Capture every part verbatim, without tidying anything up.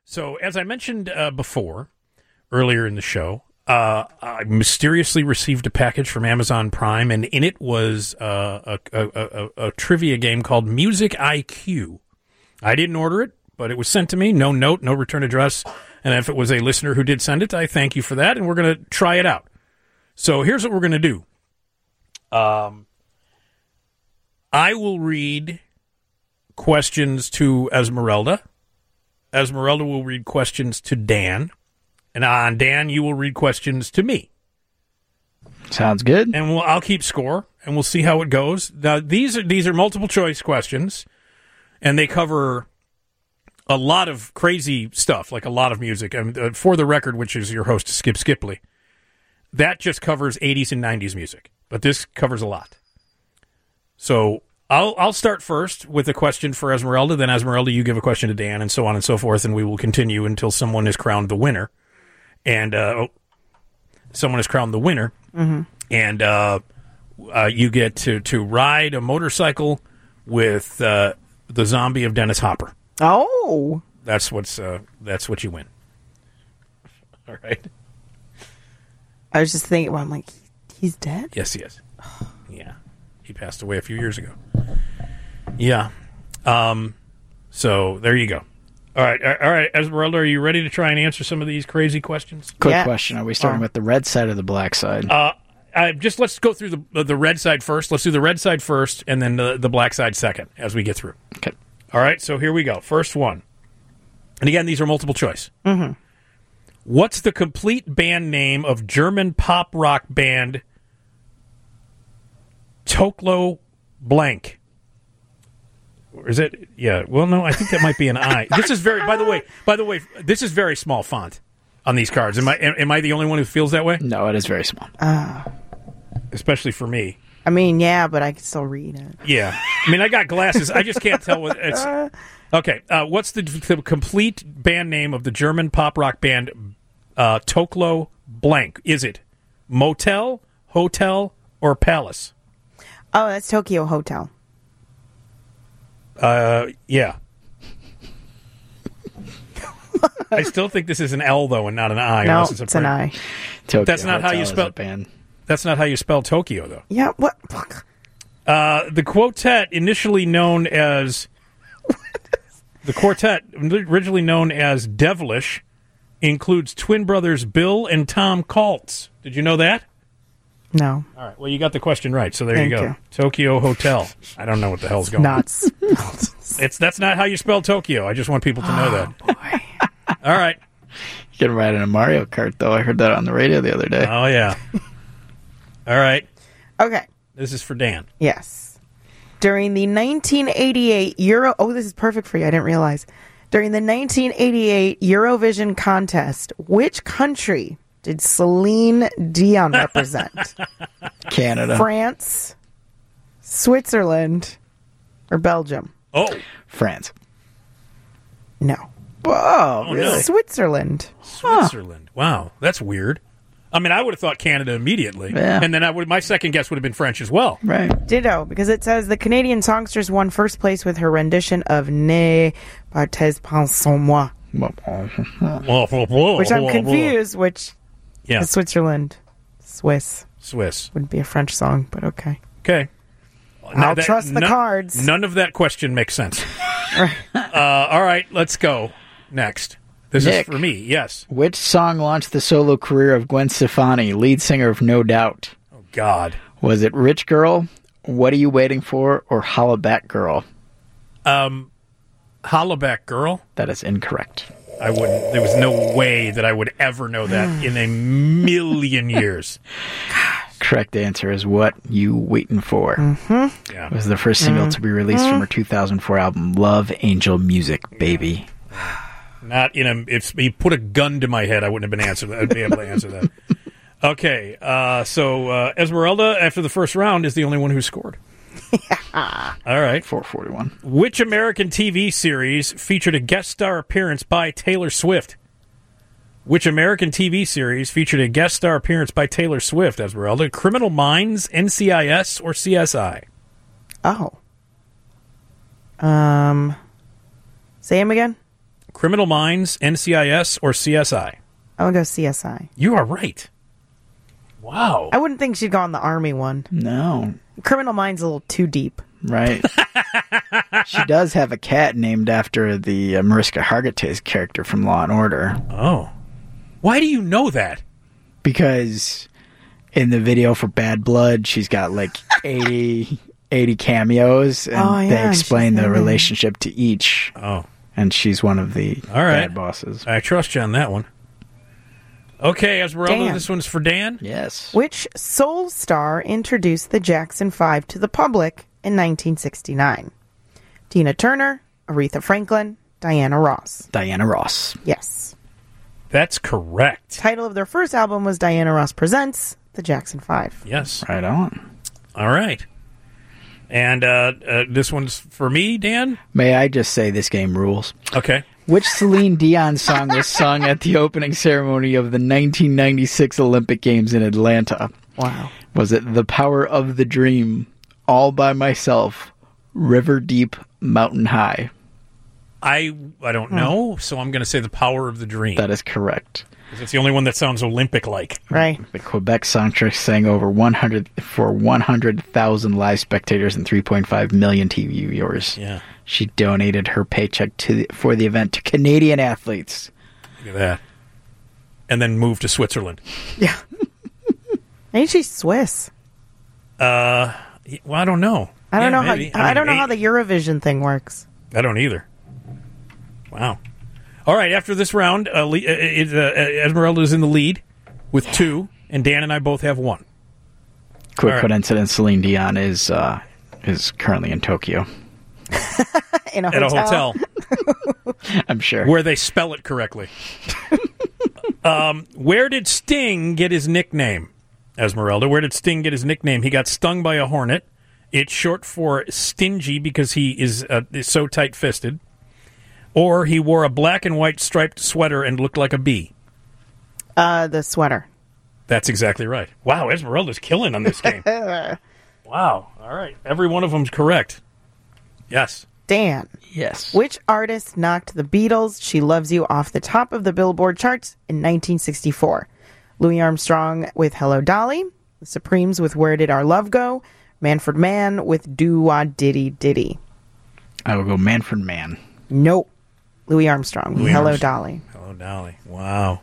So, as I mentioned uh, before, earlier in the show, uh, I mysteriously received a package from Amazon Prime, and in it was uh, a, a, a, a trivia game called Music I Q. I didn't order it, but it was sent to me. No note, no return address. And if it was a listener who did send it, I thank you for that, and we're going to try it out. So here's what we're going to do. Um, I will read questions to Esmeralda. Esmeralda will read questions to Dan. And on Dan, you will read questions to me. Sounds good. And we'll, I'll keep score, and we'll see how it goes. Now, these are these are multiple choice questions, and they cover a lot of crazy stuff, like a lot of music. I mean, uh, for the record, which is your host, Skip Skipley, that just covers eighties and nineties music, but this covers a lot. So I'll I'll start first with a question for Esmeralda, then Esmeralda, you give a question to Dan, and so on and so forth, and we will continue until someone is crowned the winner. And uh, oh, someone is crowned the winner, Mm-hmm. and uh, uh, you get to, to ride a motorcycle with uh, the zombie of Dennis Hopper. Oh, That's what's uh, that's what you win. All right. I was just thinking, well, I'm like, he's dead? Yes, he is. Yeah, he passed away a few years ago. Yeah. Um. So there you go. All right, all right, Esmeralda, are you ready to try and answer some of these crazy questions? Quick Yeah. question. Are we starting Oh. with the red side or the black side? Uh, I, just let's go through the the red side first. Let's do the red side first, and then the, the black side second as we get through. Okay. All right, so here we go. First one. And again, these are multiple choice. Mm-hmm. What's the complete band name of German pop rock band Toklo Blank? Or is it? Yeah. Well, no, I think that might be an I. This is very. By the way, by the way, this is very small font on these cards. Am I? Am I the only one who feels that way? No, it is very small. Uh, Especially for me. I mean, yeah, but I can still read it. Yeah. I mean, I got glasses. I just can't tell what it's. Okay. Uh, what's the, the complete band name of the German pop rock band uh, Toklo Blank? Is it Motel, Hotel, or Palace? Oh, that's Tokyo Hotel. Uh, yeah. I still think this is an L though, and not an I. No, unless it's, it's a an print. I. Tokyo That's not how Hotel you is spell- a band. That's not how you spell Tokyo, though. Yeah, what? Uh, the quartet, initially known as the quartet, originally known as Devilish, includes twin brothers Bill and Tom Kaltz. Did you know that? No. All right. Well, you got the question right, so there Thank you go. you. Tokyo Hotel. I don't know what the hell's going on. Nuts. It's that's not how you spell Tokyo. I just want people to know that. Boy. All right. You can ride in a Mario Kart, though. I heard that on the radio the other day. Oh yeah. All right. Okay. This is for Dan. Yes. During the nineteen eighty-eight Euro... Oh, this is perfect for you. I didn't realize. During the nineteen eighty-eight Eurovision contest, which country did Celine Dion represent? Canada. France, Switzerland, or Belgium? Oh, Oh, France. No. Whoa, Oh, really? no. Switzerland. Switzerland. Wow, that's weird. I mean, I would have thought Canada immediately, Yeah. and then I would. My second guess would have been French as well. Right. Ditto, because it says the Canadian songstress won first place with her rendition of Ne partez pas sans moi, which I'm confused, which Yeah, is Switzerland. Swiss Swiss. would be a French song, but okay. Okay. I'll trust the none- cards. None of that question makes sense. uh, all right, let's go. Next. This Nick. is for me, yes. Which song launched the solo career of Gwen Stefani, lead singer of No Doubt? Oh, God. Was it Rich Girl, What Are You Waiting For, or Holla Back Girl? Um, Hollaback Girl? That is incorrect. I wouldn't. There was no way that I would ever know that in a million years. Correct answer is What You Waiting For. Mm-hmm. Yeah. It was the first single to be released from her two thousand four album, Love Angel Music, Baby. Not in a. If he put a gun to my head, I wouldn't have been answer. I'd be able to answer that. Okay, uh, so uh, Esmeralda, after the first round, is the only one who scored. All right. four forty-one. Which American T V series featured a guest star appearance by Taylor Swift? Which American T V series featured a guest star appearance by Taylor Swift, Esmeralda? Criminal Minds, N C I S, or C S I? Oh. Um. Say him again? Criminal Minds, N C I S, or C S I? I would go C S I. You are right. Wow. I wouldn't think she'd go on the Army one. No. Criminal Minds a little too deep. Right. She does have a cat named after the uh, Mariska Hargitay's character from Law and Order. Oh. Why do you know that? Because in the video for Bad Blood, she's got like eighty, eighty cameos, and Oh, yeah, they explain she's the in there. relationship to each. Oh. And she's one of the All right. bad bosses. I trust you on that one. Okay, Esmeralda, Dan. this one's for Dan. Yes. Which soul star introduced the Jackson Five to the public in nineteen sixty-nine? Tina Turner, Aretha Franklin, Diana Ross. Diana Ross. Yes. That's correct. Title of their first album was Diana Ross Presents the Jackson Five. Yes. Right on. All right. And uh, uh, this one's for me, Dan? May I just say this game rules? Okay. Which Celine Dion song was sung at the opening ceremony of the nineteen ninety-six Olympic Games in Atlanta? Wow. Was it The Power of the Dream, All by Myself, River Deep, Mountain High? I I don't know, so I'm going to say The Power of the Dream. That is correct. 'Cause it's the only one that sounds Olympic-like. Right. The Quebec Songstress sang over one hundred for one hundred thousand live spectators and three point five million T V viewers. Yeah. She donated her paycheck to the, for the event to Canadian athletes. Look at that. And then moved to Switzerland. Yeah. Maybe she's Swiss. Uh, well, I don't know. I don't Yeah, know how maybe. I, mean, don't know eight- how the Eurovision thing works. I don't either. Wow. All right, after this round, uh, Le- uh, it, uh, Esmeralda's in the lead with two, and Dan and I both have one. Quick All right. coincidence: Celine Dion is uh, is currently in Tokyo. In a At a hotel. hotel I'm sure. where they spell it correctly. um, where did Sting get his nickname, Esmeralda? Where did Sting get his nickname? He got stung by a hornet. It's short for stingy because he is, uh, is so tight-fisted. Or he wore a black and white striped sweater and looked like a bee. Uh, the sweater. That's exactly right. Wow, Esmeralda's killing on this game. Wow. All right. Every one of them's correct. Yes. Dan. Yes. Which artist knocked the Beatles' She Loves You off the top of the Billboard charts in nineteen sixty-four? Louis Armstrong with Hello Dolly, the Supremes with Where Did Our Love Go, Manfred Mann with Do Wah Diddy Diddy. I will go Manfred Mann. Nope. Louis Armstrong with Louis Hello Armstrong. Dolly. Hello, Dolly. Wow.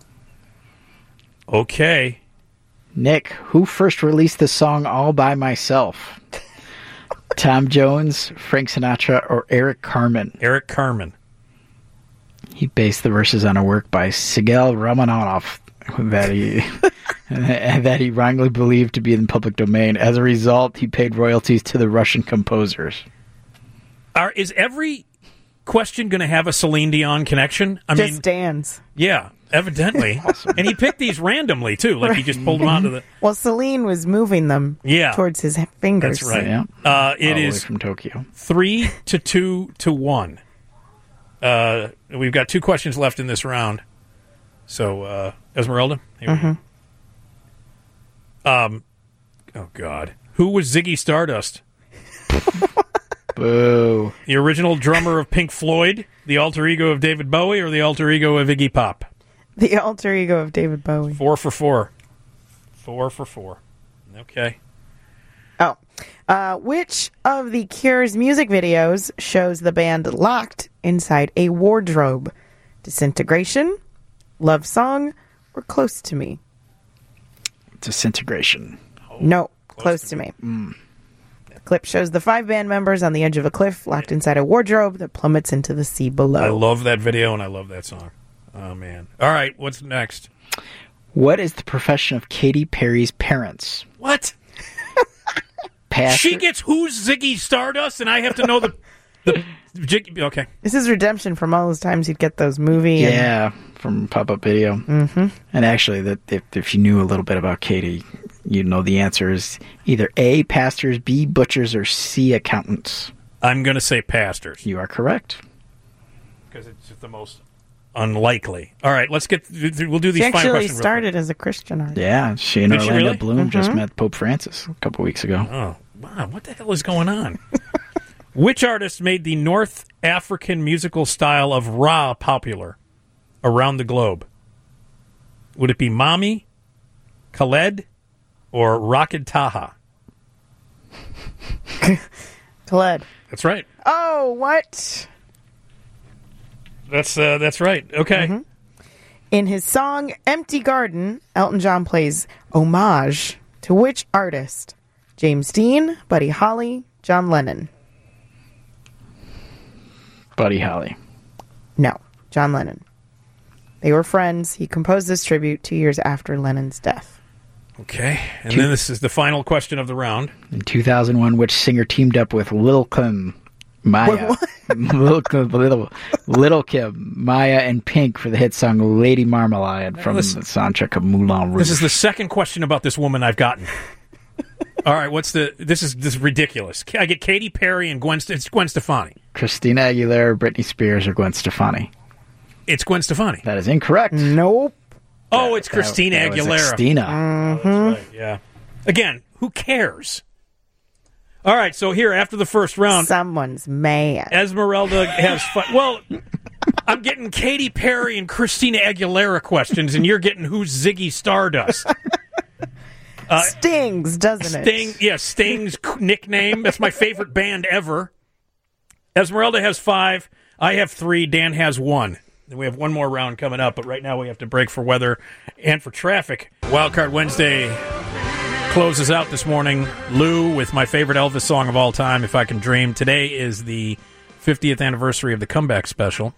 Okay. Nick, who first released the song All by Myself? Tom Jones, Frank Sinatra, or Eric Carmen? Eric Carmen. He based the verses on a work by Sigel Rachmaninoff that he that he wrongly believed to be in public domain. As a result, he paid royalties to the Russian composers. Are, is every question going to have a Celine Dion connection? I Just mean, Dan's. yeah, evidently. And he picked these randomly, too. Like he just pulled them out of the... Well, Celine was moving them Yeah. towards his fingers. That's right. Yeah. Uh, it All the way is from Tokyo. three to two to one. Uh, we've got two questions left in this round. So, uh, Esmeralda? Here we go. Um, oh, God. Who was Ziggy Stardust? Boo. The original drummer of Pink Floyd, the alter ego of David Bowie, or the alter ego of Iggy Pop? The alter ego of David Bowie. Four for four. Four for four. Okay. Oh. Uh, which of the Cure's music videos shows the band locked inside a wardrobe? Disintegration, Love Song, or Close to Me? Disintegration. No, Close, to, Me. The clip shows the five band members on the edge of a cliff locked inside a wardrobe that plummets into the sea below. I love that video and I love that song. Oh, man. All right, what's next? What is the profession of Katy Perry's parents? What? Pastor? She gets who's Ziggy Stardust, and I have to know the the. jig- Okay. This is redemption from all those times you'd get those movie. and- Yeah, from pop-up video. Mm-hmm. And actually, that if, if you knew a little bit about Katy, you'd know the answer is either A, pastors, B, butchers, or C, accountants. I'm going to say pastors You are correct. because it's just the most unlikely. All right, let's get. We'll do these She final actually questions. real started as a Christian artist. Yeah, she and Did she Orlando really? Bloom just met Pope Francis a couple weeks ago. quick. Oh, wow! What the hell is going on? Which artist made the North African musical style of Ra popular around the globe? Would it be Mami, Khaled, or Rachid Taha? Khaled. That's right. Oh, what? That's uh, that's right. Okay. Mm-hmm. In his song Empty Garden, Elton John plays homage to which artist? James Dean, Buddy Holly, John Lennon. Buddy Holly. No, John Lennon. They were friends. He composed this tribute two years after Lennon's death. Okay. And then this is the final question of the round. In two thousand one, which singer teamed up with Lil Kim, Maya, Lil, Kim, Little, Little Kim, Maya, and Pink for the hit song Lady Marmalade from listen, the soundtrack of Moulin Rouge? This is the second question about this woman I've gotten. All right, what's the... This is this is ridiculous. I get Katy Perry and Gwen, it's Gwen Stefani. Christina Aguilera, Britney Spears, or Gwen Stefani? It's Gwen Stefani. That is incorrect. Nope. Oh, it's That- Christina that was Aguilera. Christina. Mm-hmm. Oh, that's right, yeah. Again, who cares? All right, so here, after the first round, Someone's mad. Esmeralda has fun. Well, I'm getting Katy Perry and Christina Aguilera questions, and you're getting who's Ziggy Stardust. Uh, Stings, doesn't Sting, it? yeah, Sting's nickname. That's my favorite band ever. Esmeralda has five. I have three. Dan has one. And we have one more round coming up, but right now we have to break for weather and for traffic. Wildcard Wednesday closes out this morning. Lou with my favorite Elvis song of all time, If I Can Dream. Today is the fiftieth anniversary of the Comeback Special.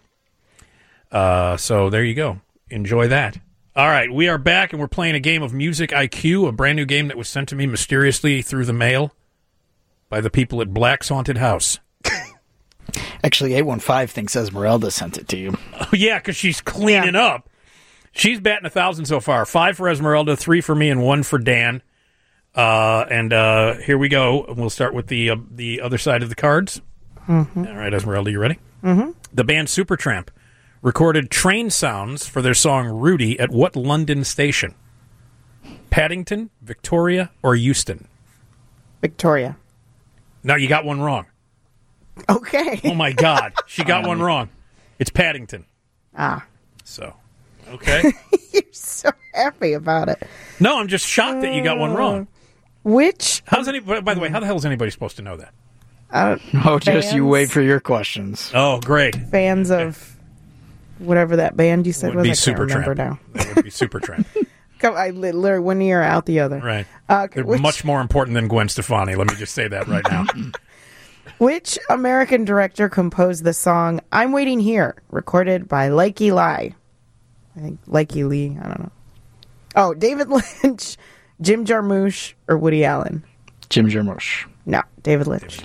Uh, so there you go. Enjoy that. All right, we are back, and we're playing a game of Music I Q, a brand new game that was sent to me mysteriously through the mail by the people at Black's Haunted House. Actually, eight one five thinks Esmeralda sent it to you. Oh, yeah, because she's cleaning up. She's batting a thousand so far. Five for Esmeralda, three for me, and one for Dan. Uh, and uh, here we go. We'll start with the uh, the other side of the cards. Mm-hmm. All right, Esmeralda, you ready? Mm-hmm. The band Supertramp recorded train sounds for their song Rudy at what London station? Paddington, Victoria, or Euston? Victoria. No, you got one wrong. Okay. Oh, my God. She got one wrong. It's Paddington. Ah. So, okay. You're so happy about it. No, I'm just shocked that you got one wrong. Which? How's any? By the way, how the hell is anybody supposed to know that? Uh, Oh, just you Fans? wait for your questions. Oh, great. fans of whatever that band you said Would was. be I can't remember Supertramp. now. That would be Supertramp. Come, I li- literally one ear out the other. Right. Uh, okay, They're which, much more important than Gwen Stefani. Let me just say that right now. which American director composed the song "I'm Waiting Here," recorded by Likey Lee? I think Likey Lee. I don't know. Oh, David Lynch, Jim Jarmusch, or Woody Allen? Jim Jarmusch. No, David Lynch.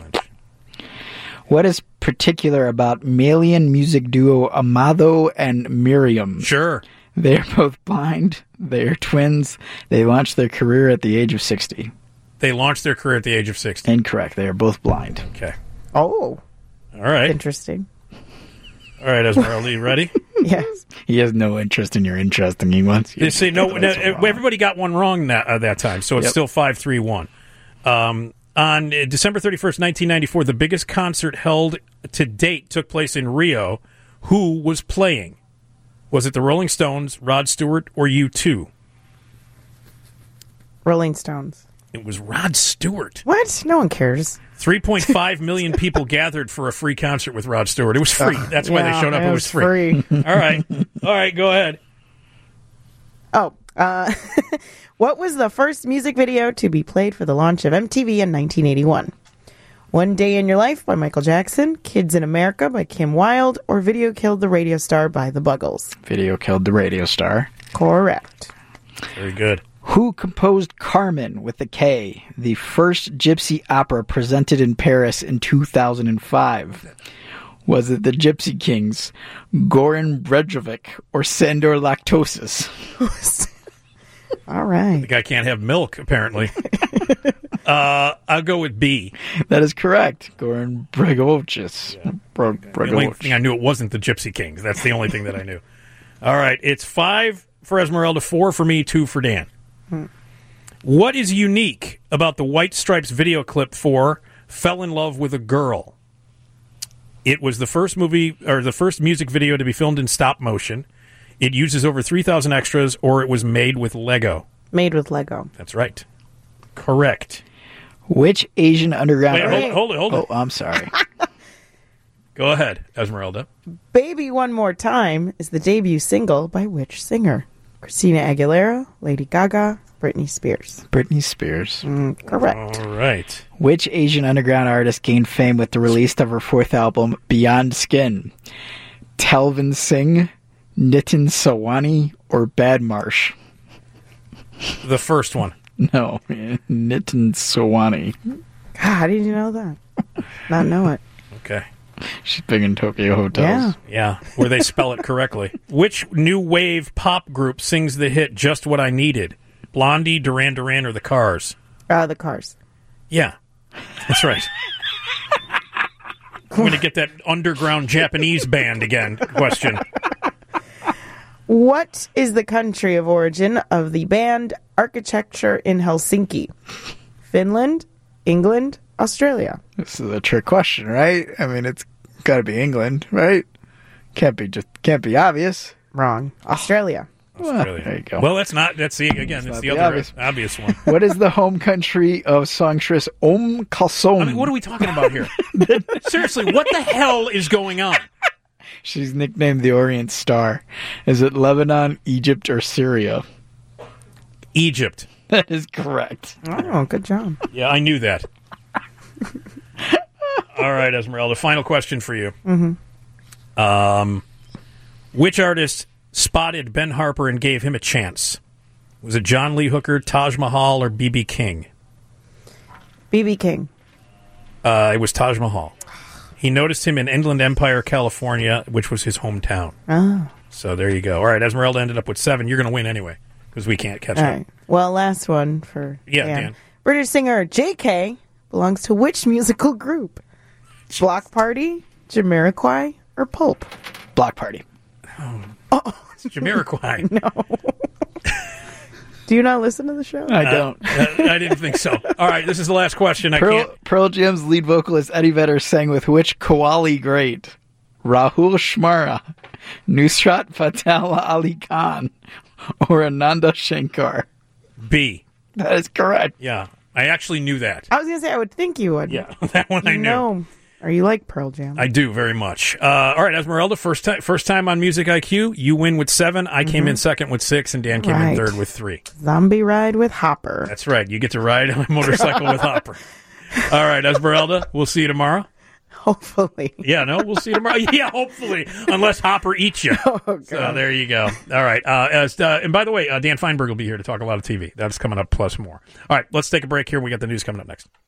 What is particular about Malian music duo Amado and Miriam? Sure. They're both blind. They're twins. They launched their career at the age of sixty. They launched their career at the age of sixty. Incorrect. They are both blind. Okay. Oh, All right. interesting. All right, Esmeralda, you ready? Yes. He has no interest in your interest, and he wants you They say no. to no get those wrong. everybody got one wrong that, uh, that time, so it's Yep. still five three one. Um, on uh, December thirty-first, nineteen ninety-four, the biggest concert held to date took place in Rio. Who was playing? Was it the Rolling Stones, Rod Stewart, or U two? Rolling Stones. It was Rod Stewart. What? No one cares. three point five million people gathered for a free concert with Rod Stewart. It was free. That's why they Yeah, showed up. It was free. free. All right. All right, go ahead. Oh, uh, what was the first music video to be played for the launch of M T V in nineteen eighty-one? One Day in Your Life by Michael Jackson, Kids in America by Kim Wilde, or Video Killed the Radio Star by The Buggles? Video killed the radio star. Correct. Very good. Who composed Carmen with a K, the first gypsy opera presented in Paris in two thousand five? Was it the Gypsy Kings, Goran Brejovic, or Sandor Lactosis? All right. The guy can't have milk, apparently. uh, I'll go with B. That is correct. Goran Bregovic. Bro- The only Bregovic. thing I knew it wasn't the Gypsy Kings. That's the only thing that I knew. All right. It's five for Esmeralda, four for me, two for Dan. Hmm. What is unique about the White Stripes video clip for Fell in Love with a Girl? It was the first movie or the first music video to be filmed in stop motion. It uses over three thousand extras, or it was made with Lego. Made with Lego. That's right. Correct. Which Asian underground Wait, hold it, hold it, hold it. Oh, I'm sorry. Go ahead, Esmeralda. Baby One More Time is the debut single by which singer? Christina Aguilera, Lady Gaga, Britney Spears. Britney Spears. Mm, correct. All right. Which Asian underground artist gained fame with the release of her fourth album, Beyond Skin? Talvin Singh, Nitin Sawani, or Badmarsh? The first one. No, Nitin Sawani. God, how did you know that? Not know it. Okay. She's big in Tokyo hotels. Yeah. Yeah, where they spell it correctly. Which new wave pop group sings the hit Just What I Needed? Blondie, Duran Duran, or The Cars? Uh, the Cars. Yeah, that's right. I'm going to get that underground Japanese band again question. What is the country of origin of the band Architecture in Helsinki? Finland, England, Australia. This is a trick question, right? I mean, it's got to be England, right? Can't be just can't be obvious. Wrong. Australia. Australia. Well, there you go. Well, that's not, that's the, again, that's not the the other obvious. obvious, one. What is the home country of songstress Om Kalsoum? I mean, what are we talking about here? Seriously, what the hell is going on? She's nicknamed the Orient Star. Is it Lebanon, Egypt, or Syria? Egypt. That is correct. Oh, good job. Yeah, I knew that. All right, Esmeralda, final question for you. Mm-hmm. Um, which artist spotted Ben Harper and gave him a chance? Was it John Lee Hooker, Taj Mahal, or B B King? B B King. Uh, it was Taj Mahal. He noticed him in Inland Empire, California, which was his hometown. Oh. So there you go. All right, Esmeralda ended up with seven. You're going to win anyway because we can't catch All up. right. Well, last one for Yeah, Dan. Dan. British singer J K belongs to which musical group? Block Party, Jamiroquai, or Pulp? Block Party. It's Jamiroquai. No. Do you not listen to the show? I don't. Uh, I didn't think so. All right, this is the last question. I Pearl, can't. Pearl Jam's lead vocalist Eddie Vedder sang with which Qawwali great? Rahul Shmara, Nusrat Fateh Ali Khan, or Ananda Shankar? B. That is correct. Yeah, I actually knew that. I was going to say, I would think you would. Yeah, that one I You knew. know, or you like Pearl Jam. I do very much. Uh, all right, Esmeralda, first time, first time on Music I Q. You win with seven. I came in second with six, and Dan came in Right. third with three. Zombie Ride with Hopper. That's right. You get to ride on a motorcycle with Hopper. All right, Esmeralda, we'll see you tomorrow. Hopefully. Yeah, no, we'll see you tomorrow. Yeah, hopefully, unless Hopper eats you. Oh, God. So there you go. All right. Uh, as, uh, and by the way, uh, Dan Feinberg will be here to talk a lot of T V. That's coming up, plus more. All right, let's take a break here. We got the news coming up next.